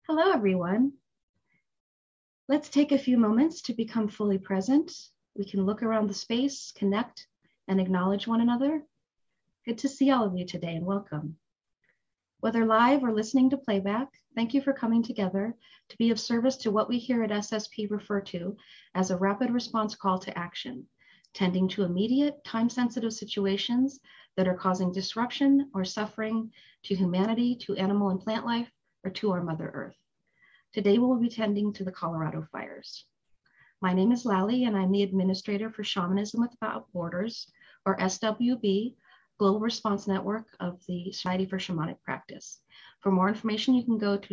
Hello, everyone. Let's take a few moments to become fully present. We can look around the space, connect, and acknowledge one another. Good to see all of you today and welcome. Whether live or listening to playback, thank you for coming together to be of service to what we here at SSP refer to as a rapid response call to action, tending to immediate, time-sensitive situations that are causing disruption or suffering to humanity, to animal and plant life, or to our Mother Earth. Today, we'll be tending to the Colorado fires. My name is Lally, and I'm the administrator for Shamanism Without Borders, or SWB, Global Response Network of the Society for Shamanic Practice. For more information, you can go to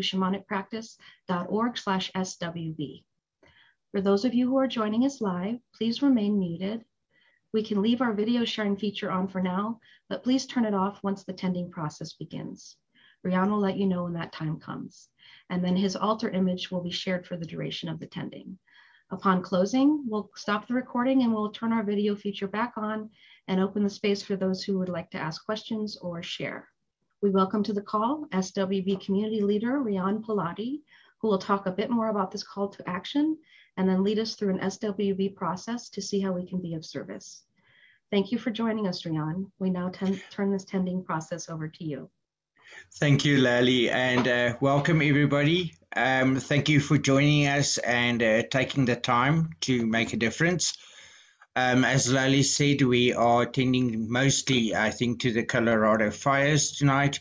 shamanicpractice.org/SWB. For those of you who are joining us live, please remain muted. We can leave our video sharing feature on for now, but please turn it off once the tending process begins. Rian will let you know when that time comes, and then his altar image will be shared for the duration of the tending. Upon closing, we'll stop the recording and we'll turn our video feature back on and open the space for those who would like to ask questions or share. We welcome to the call SWB community leader Rian Palati, who will talk a bit more about this call to action and then lead us through an SWB process to see how we can be of service. Thank you for joining us, Rian. We now turn this tending process over to you. Thank you, Lally, and welcome everybody. Thank you for joining us and taking the time to make a difference. As Lally said, we are attending mostly, I think, to the Colorado fires tonight.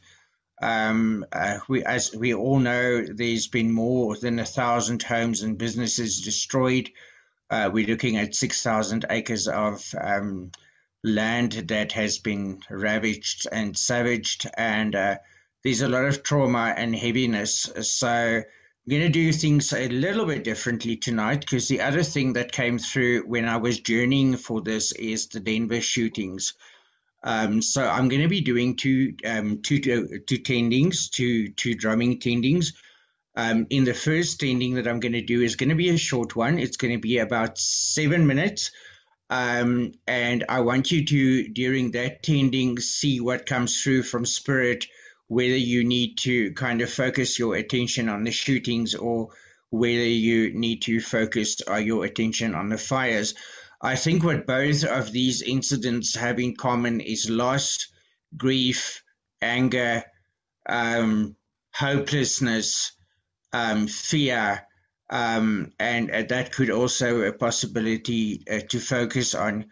As we all know, there's been more than 1,000 homes and businesses destroyed. We're looking at 6,000 acres of land that has been ravaged and savaged, and there's a lot of trauma and heaviness. So I'm going to do things a little bit differently tonight, because the other thing that came through when I was journeying for this is the Denver shootings. So I'm going to be doing two tendings, two drumming tendings. In the first tending that I'm going to do is going to be a short one. It's going to be about 7 minutes. And I want you to, during that tending, see what comes through from spirit, whether you need to kind of focus your attention on the shootings or whether you need to focus your attention on the fires. I think what both of these incidents have in common is loss, grief, anger, hopelessness, fear, and that could also a possibility to focus on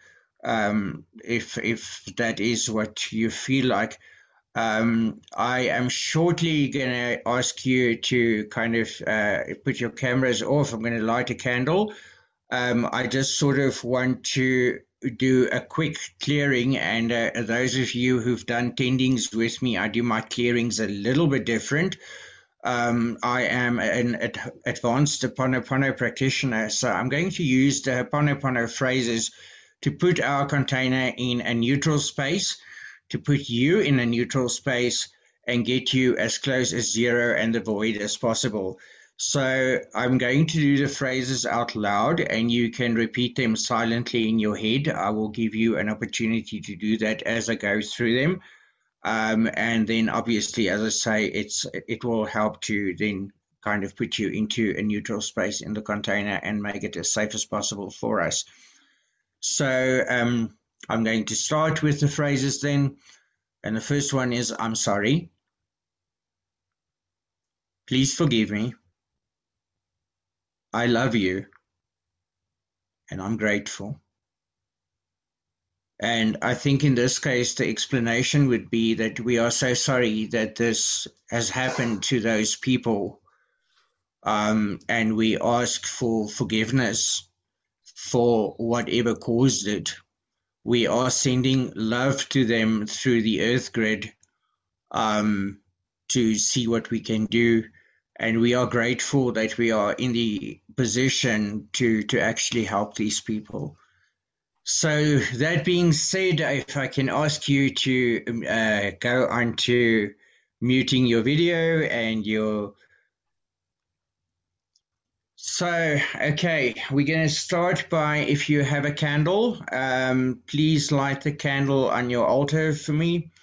if that is what you feel like. I am shortly going to ask you to kind of put your cameras off. I'm going to light a candle. I just sort of want to do a quick clearing, and those of you who've done tendings with me, I do my clearings a little bit different. I am an advanced Ho'oponopono practitioner, so I'm going to use the Ho'oponopono phrases to put our container in a neutral space, to put you in a neutral space and get you as close as zero and the void as possible. So I'm going to do the phrases out loud, and you can repeat them silently in your head. I will give you an opportunity to do that as I go through them. And then obviously, as I say, it will help to then kind of put you into a neutral space in the container and make it as safe as possible for us. So I'm going to start with the phrases then. And the first one is, I'm sorry. Please forgive me. I love you. And I'm grateful. And I think in this case, the explanation would be that we are so sorry that this has happened to those people. And we ask for forgiveness for whatever caused it. We are sending love to them through the earth grid to see what we can do. And we are grateful that we are in the position to actually help these people. So that being said, if I can ask you to go on to muting your video and your... So, okay, we're going to start by, if you have a candle, please light the candle on your altar for me.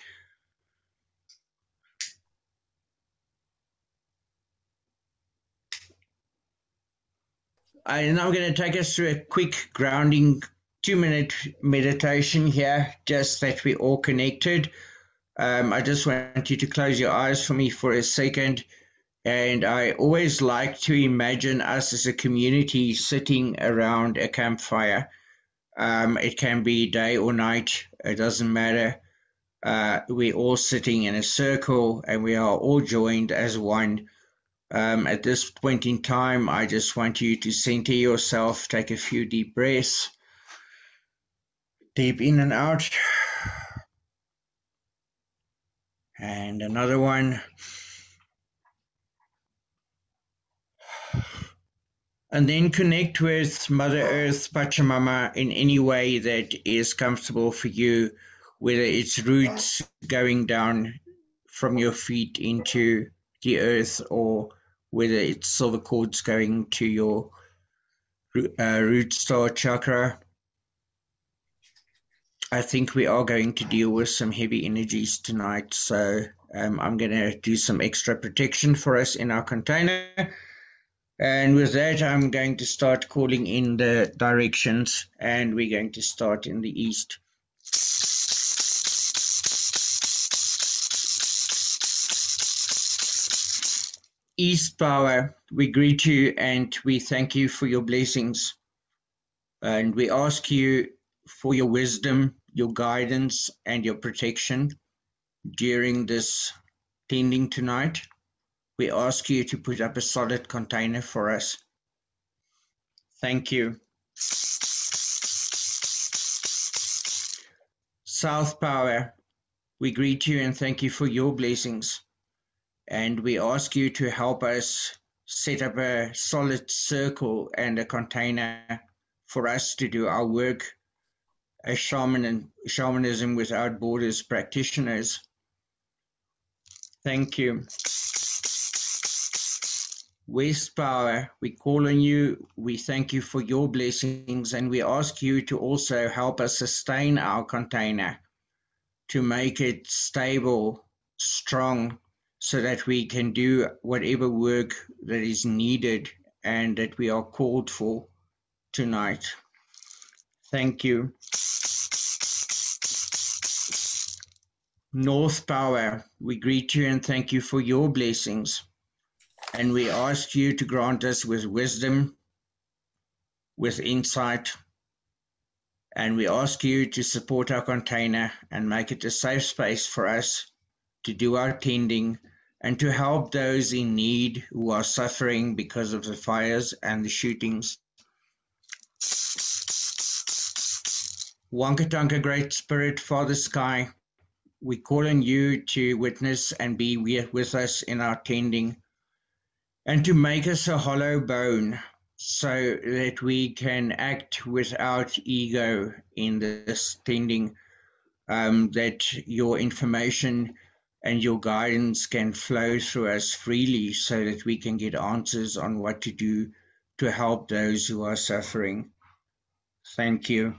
I'm now going to take us through a quick grounding 2-minute meditation here, just that we're all connected. I just want you to close your eyes for me for a second. And I always like to imagine us as a community sitting around a campfire. It can be day or night, it doesn't matter. We're all sitting in a circle and we are all joined as one. At this point in time, I just want you to center yourself, take a few deep breaths, deep in and out, and another one. And then connect with Mother Earth, Pachamama, in any way that is comfortable for you, whether it's roots going down from your feet into the earth, or whether it's silver cords going to your root star chakra. I think we are going to deal with some heavy energies tonight, so I'm going to do some extra protection for us in our container. And with that, I'm going to start calling in the directions, and we're going to start in the east. East power, we greet you and we thank you for your blessings. And we ask you for your wisdom, your guidance, and your protection during this tending tonight. We ask you to put up a solid container for us. Thank you. South power, we greet you and thank you for your blessings. And we ask you to help us set up a solid circle and a container for us to do our work as Shamanism Without Borders practitioners. Thank you. West power, we call on you, we thank you for your blessings, and we ask you to also help us sustain our container, to make it stable, strong, so that we can do whatever work that is needed and that we are called for tonight. Thank you. North power, we greet you and thank you for your blessings. And we ask you to grant us with wisdom, with insight, and we ask you to support our container and make it a safe space for us to do our tending and to help those in need who are suffering because of the fires and the shootings. Wankatanka Great Spirit, Father Sky, we call on you to witness and be with us in our tending, and to make us a hollow bone so that we can act without ego in this tending, that your information and your guidance can flow through us freely so that we can get answers on what to do to help those who are suffering. Thank you.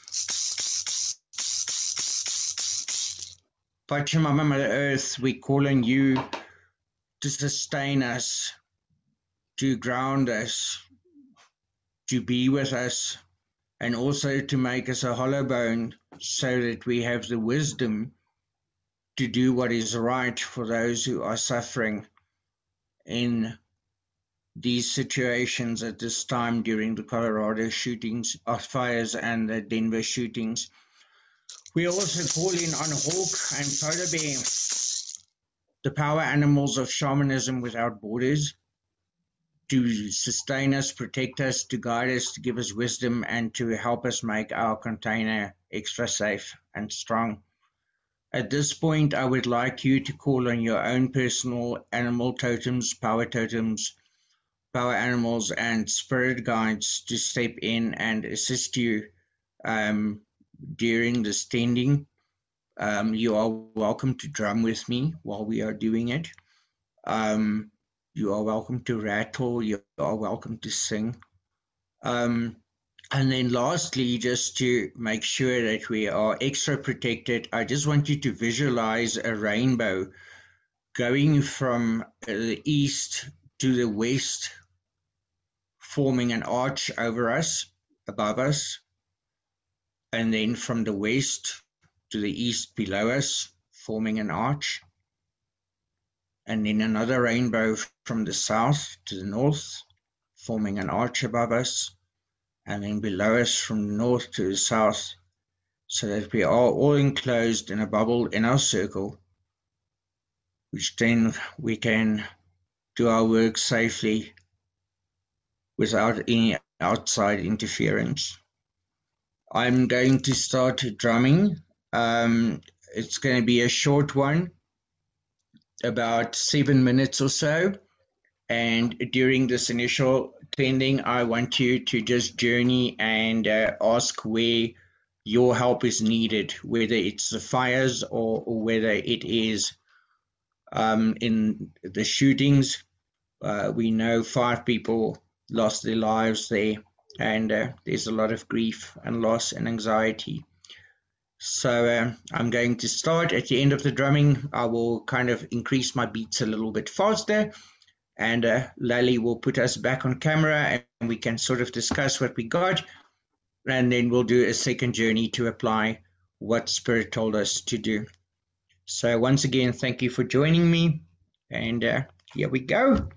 Pachamama, Mother Earth, we call on you to sustain us, to ground us, to be with us, and also to make us a hollow bone so that we have the wisdom to do what is right for those who are suffering in these situations at this time during the Colorado shootings, fires, and the Denver shootings. We also call in on Hawk and Polar Bear, the power animals of Shamanism Without Borders, to sustain us, protect us, to guide us, to give us wisdom, and to help us make our container extra safe and strong. At this point, I would like you to call on your own personal animal totems, power animals, and spirit guides to step in and assist you during this tending. You are welcome to drum with me while we are doing it. You are welcome to rattle. You are welcome to sing. And then lastly, just to make sure that we are extra protected, I just want you to visualize a rainbow going from the east to the west forming an arch over us, above us, and then from the west to the east below us, forming an arch, and then another rainbow from the south to the north, forming an arch above us, and then below us from the north to the south, so that we are all enclosed in a bubble in our circle, which then we can do our work safely without any outside interference. I'm going to start drumming. It's going to be a short one, about 7 minutes or so. And during this initial tending, I want you to just journey and ask where your help is needed, whether it's the fires or whether it is in the shootings. We know 5 people lost their lives there, and there's a lot of grief and loss and anxiety. So I'm going to start. At the end of the drumming, I will kind of increase my beats a little bit faster, and Lally will put us back on camera and we can sort of discuss what we got, and then we'll do a second journey to apply what Spirit told us to do. So once again, thank you for joining me, and here we go.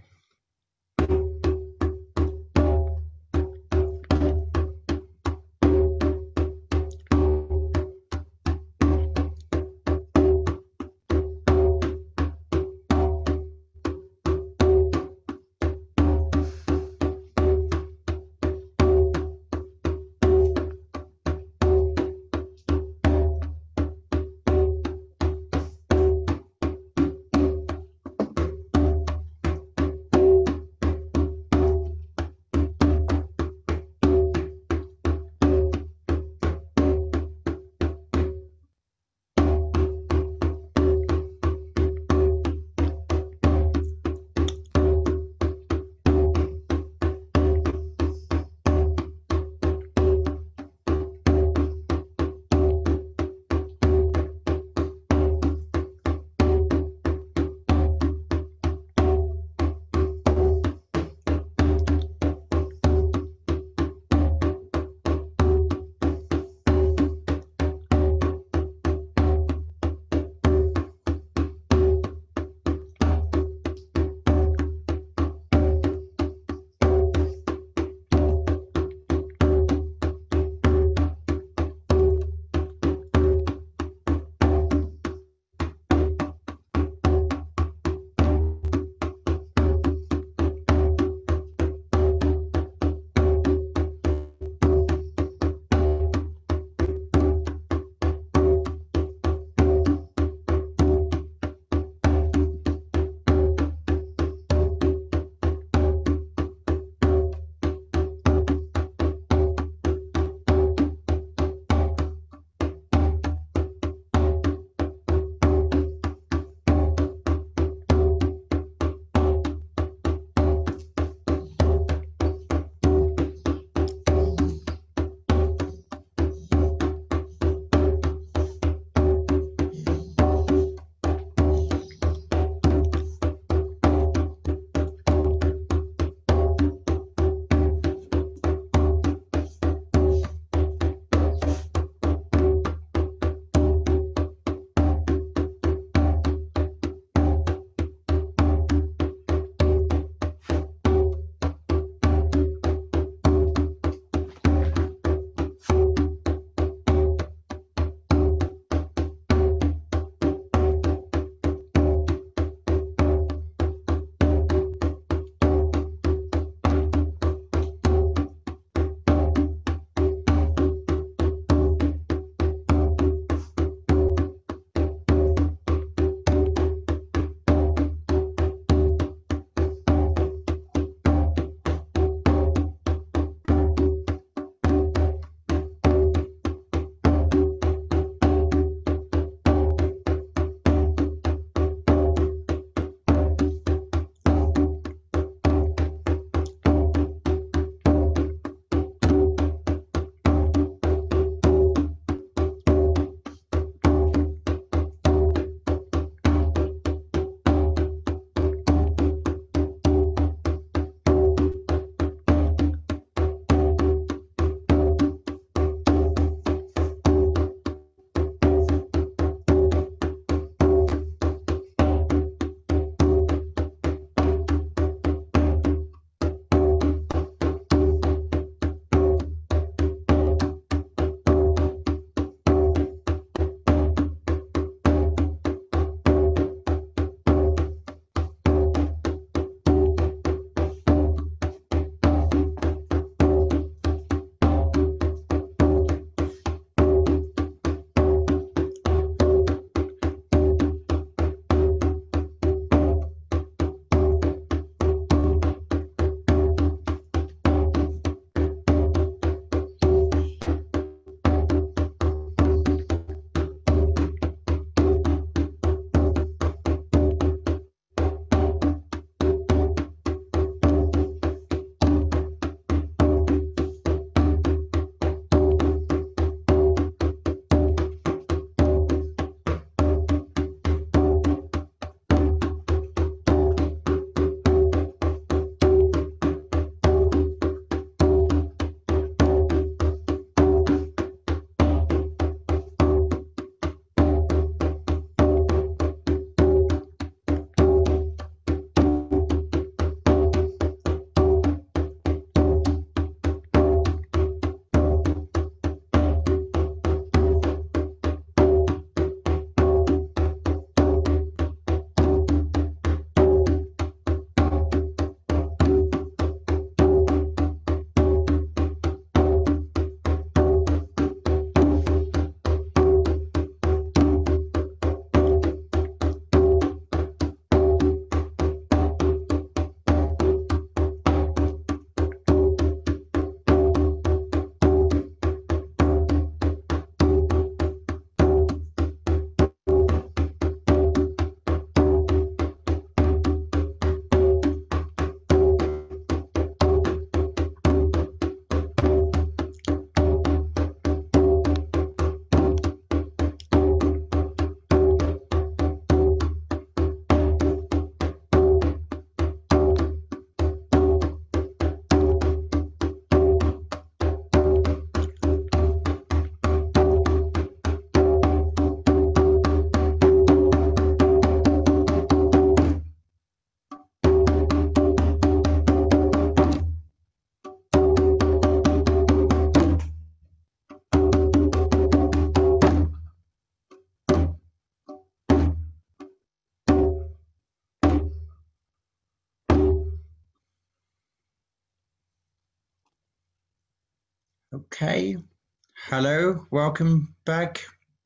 Okay. Hello, welcome back.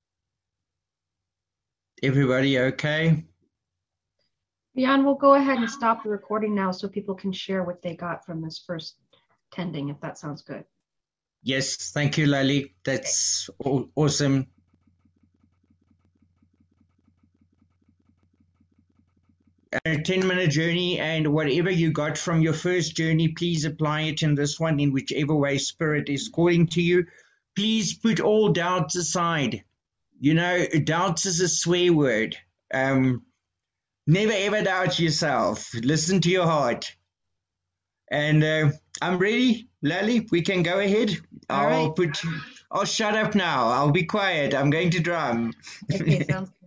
Everybody okay? Jan, we'll go ahead and stop the recording now so people can share what they got from this first tending, if that sounds good. Yes, thank you, Lali. That's awesome. A 10-minute journey, and whatever you got from your first journey, please apply it in this one in whichever way Spirit is calling to you. Please put all doubts aside. You know, doubts is a swear word. Never ever doubt yourself. Listen to your heart. And I'm ready, Lally. We can go ahead. All right. I'll shut up now. I'll be quiet. I'm going to drum. Okay, sounds good.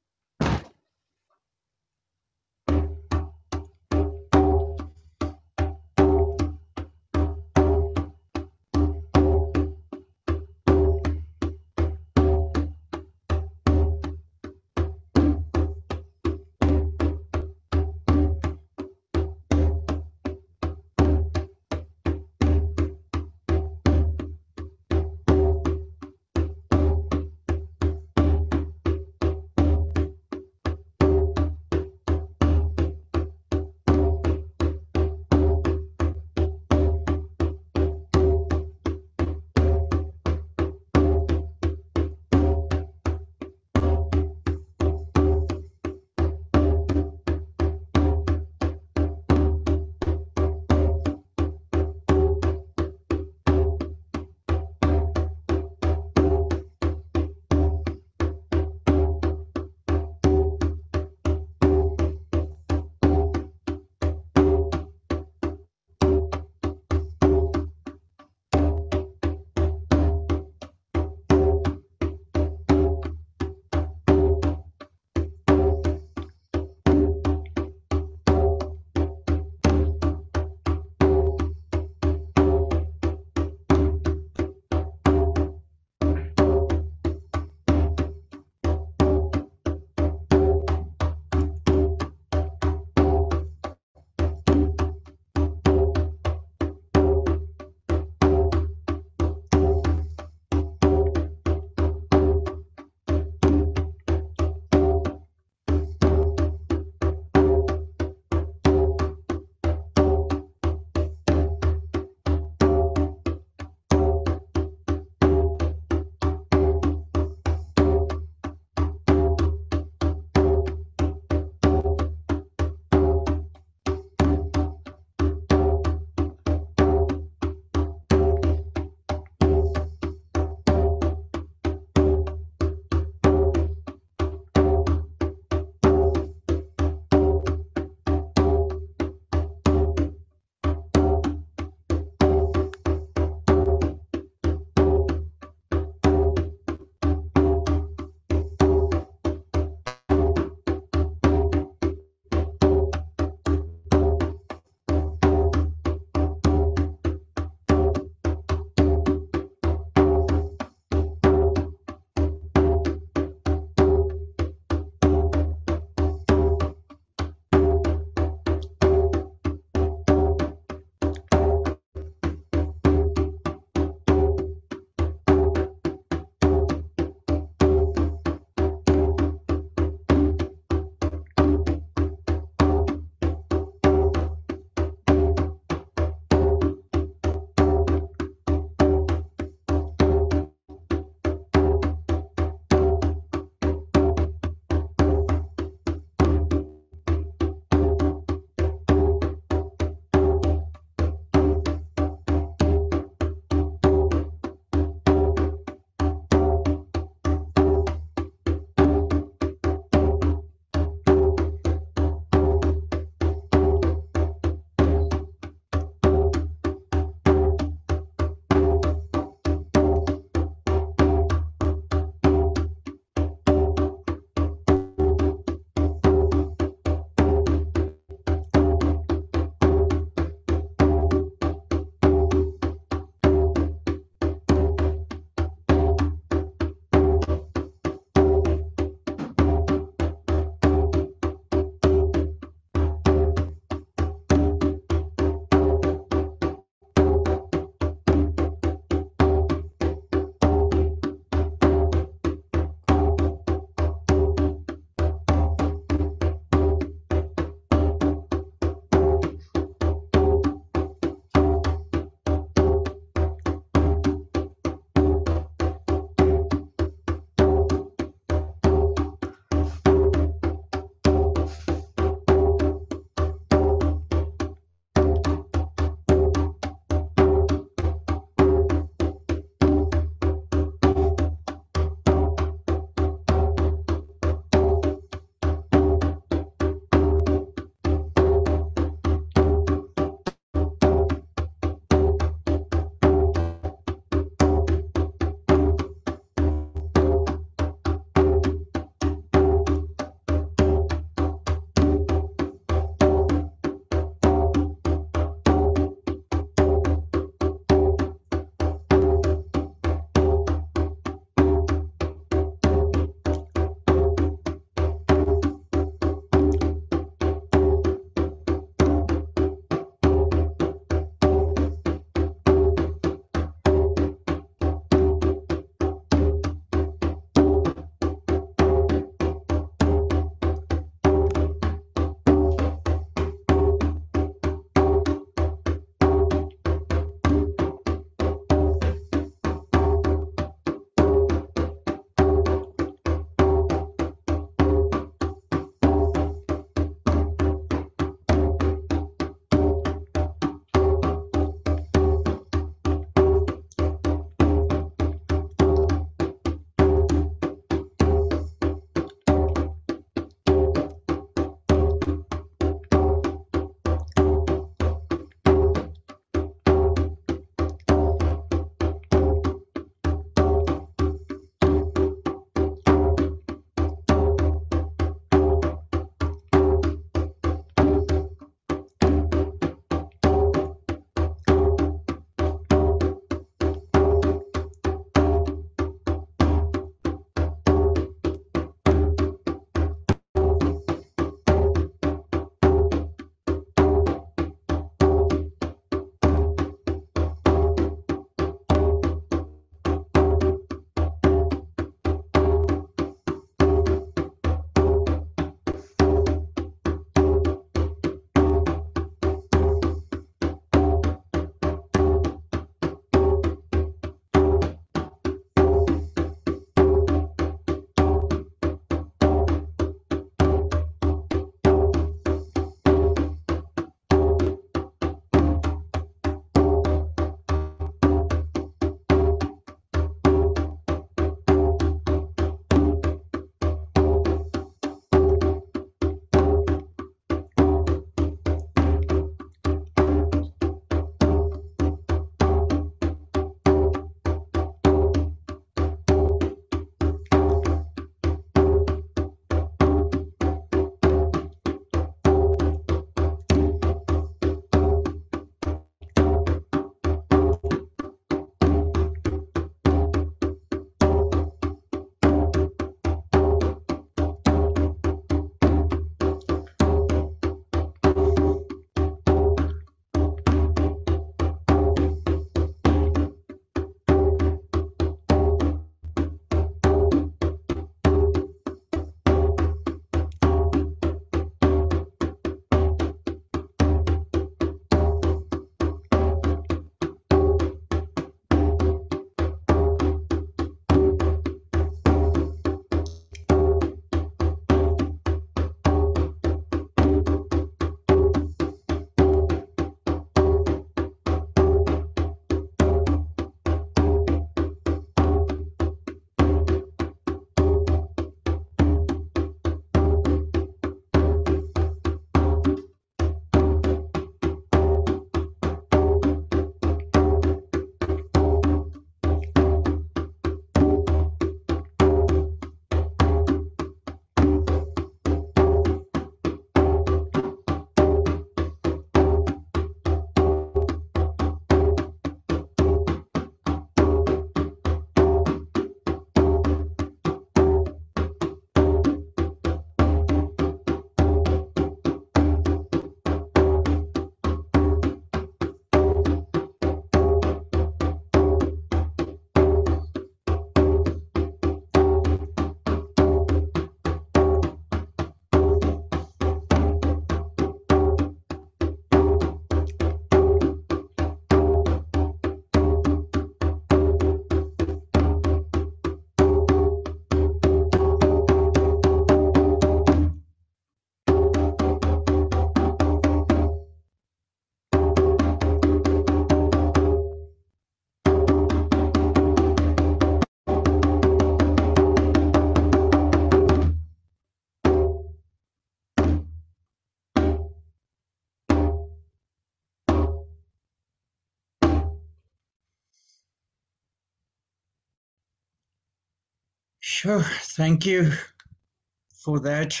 Sure, thank you for that.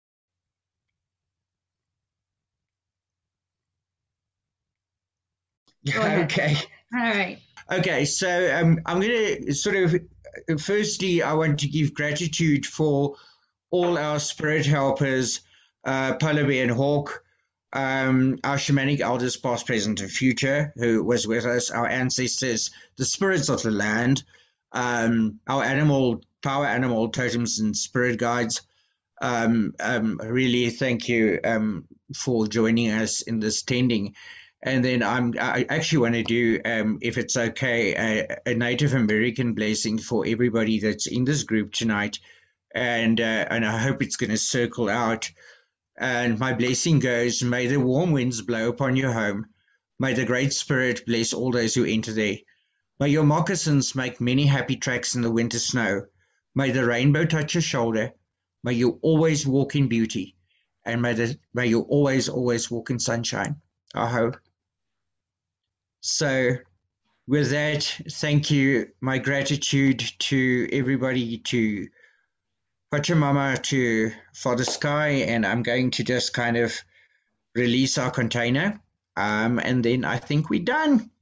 Go ahead. Okay. All right. Okay, so I'm going to sort of, firstly, I want to give gratitude for all our spirit helpers, Polar Bear and Hawk, our shamanic elders, past, present, and future, who was with us, our ancestors, the spirits of the land, our power animal totems and spirit guides. Really, thank you for joining us in this tending. And then I actually want to do, if it's okay, a Native American blessing for everybody that's in this group tonight. And I hope it's going to circle out. And my blessing goes, may the warm winds blow upon your home. May the Great Spirit bless all those who enter there. May your moccasins make many happy tracks in the winter snow. May the rainbow touch your shoulder. May you always walk in beauty. And may you always, always walk in sunshine. Aho. So with that, thank you. My gratitude to everybody, to Pachamama, to Father Sky, and I'm going to just kind of release our container. And then I think we're done.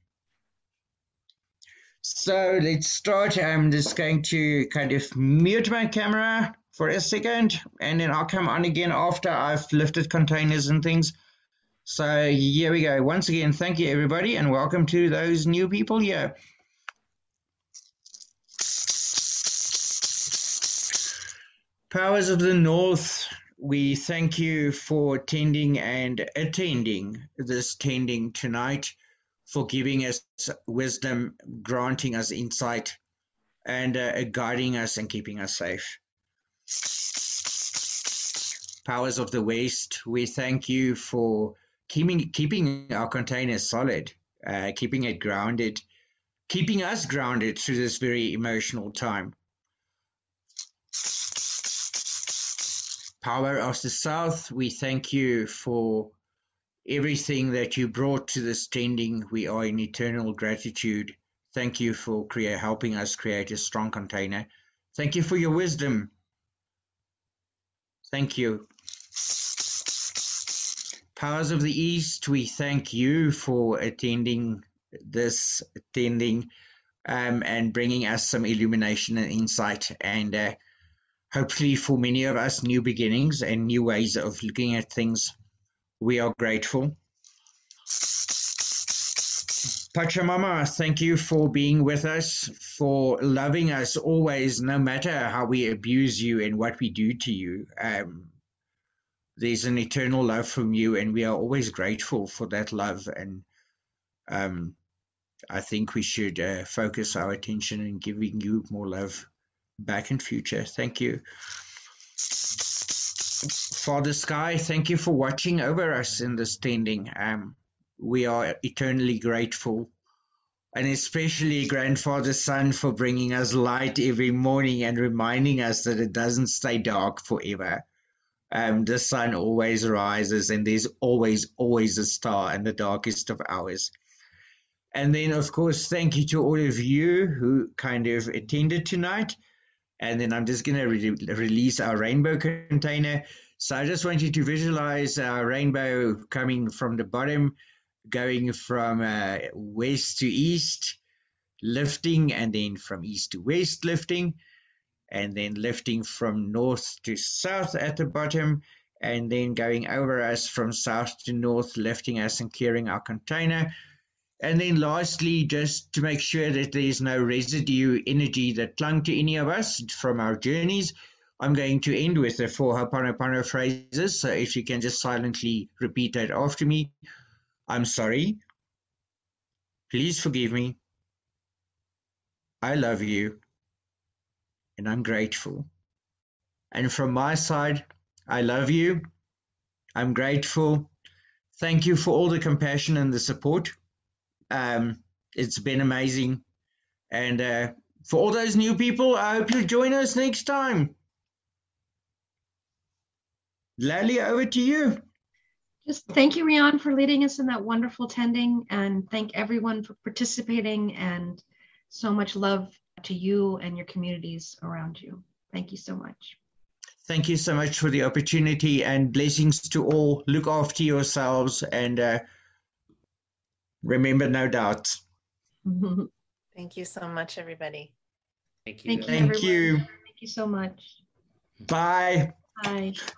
So let's start. I'm just going to kind of mute my camera for a second, and then I'll come on again after I've lifted containers and things. So here we go. Once again, thank you everybody, and welcome to those new people here. Powers of the North, we thank you for tending and attending this tending tonight, for giving us wisdom, granting us insight, and guiding us and keeping us safe. Powers of the West, we thank you for keeping our containers solid, keeping it grounded, keeping us grounded through this very emotional time. Power of the South, we thank you for everything that you brought to this tending. We are in eternal gratitude. Thank you for helping us create a strong container. Thank you for your wisdom. Thank you. Powers of the East, we thank you for attending this tending and bringing us some illumination and insight, and hopefully for many of us, new beginnings and new ways of looking at things. We are grateful. Pachamama, thank you for being with us, for loving us always, no matter how we abuse you and what we do to you. There's an eternal love from you, and we are always grateful for that love. And I think we should focus our attention in giving you more love back in future. Thank you. Father Sky, thank you for watching over us in this tending. We are eternally grateful, and especially Grandfather Sun for bringing us light every morning and reminding us that it doesn't stay dark forever. The sun always rises, and there's always, always a star in the darkest of hours. And then, of course, thank you to all of you who kind of attended tonight. And then I'm just going to release our rainbow container. So I just want you to visualize our rainbow coming from the bottom, going from west to east, lifting, and then from east to west, lifting, and then lifting from north to south at the bottom, and then going over us from south to north, lifting us and clearing our container. And then lastly, just to make sure that there's no residue energy that clung to any of us from our journeys, I'm going to end with the 4 Ho'oponopono phrases. So if you can just silently repeat that after me. I'm sorry. Please forgive me. I love you. And I'm grateful. And from my side, I love you. I'm grateful. Thank you for all the compassion and the support. It's been amazing. And for all those new people, I hope you'll join us next time. Lally, over to you. Just thank you, Rian, for leading us in that wonderful tending, and thank everyone for participating, and so much love to you and your communities around you. Thank you so much. Thank you so much for the opportunity, and blessings to all. Look after yourselves, and remember, no doubt. Thank you so much, everybody. Thank you. Thank you, Thank everyone. you. Thank you so much. Bye. Bye.